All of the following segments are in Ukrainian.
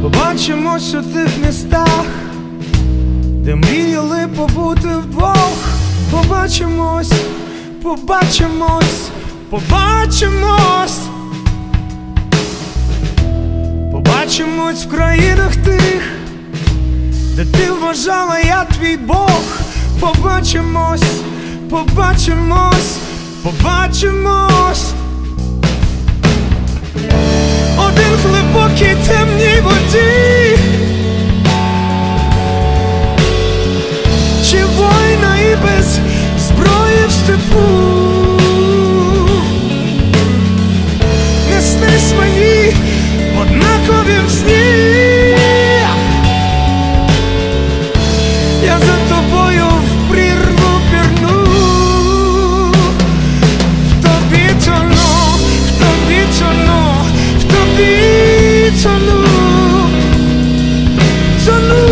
Побачимось у тих містах, де мріяли побути вдвох. Побачимось, побачимось, побачимось. Побачимось в країнах тих, де ти вважала, я твій Бог. Побачимось, побачимось, побачимось. Один в глибокій темній воді, чи війна і без зброї в степу. Не снись мені в однаковім сні. Я за тобою в прірву пірну. В тобі тону, в тобі тону, в тобі тону, тону.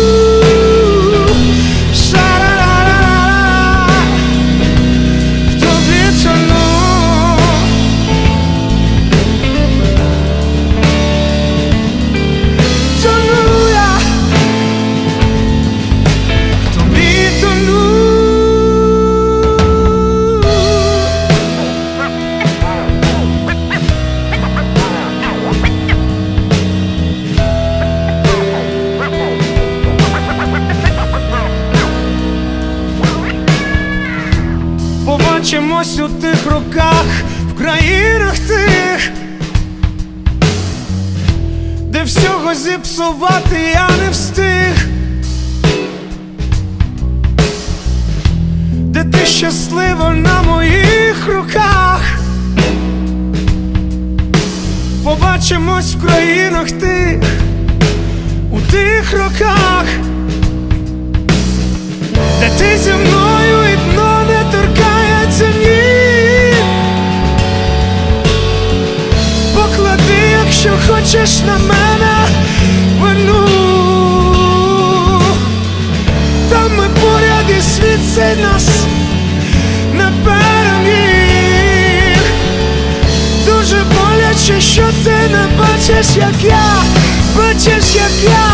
Побачимось у тих роках, в країнах тих, де всього зіпсувати я не встиг, де ти щаслива на моїх руках. Побачимось в країнах тих, у тих роках, де ти зі мною і дно не торкається, ні. Поклади, якщо хочеш, на мене вину. Там ми поряд, і світ цей нас не переміг. Дуже боляче, що ти не бачиш, як я, бачиш, як я.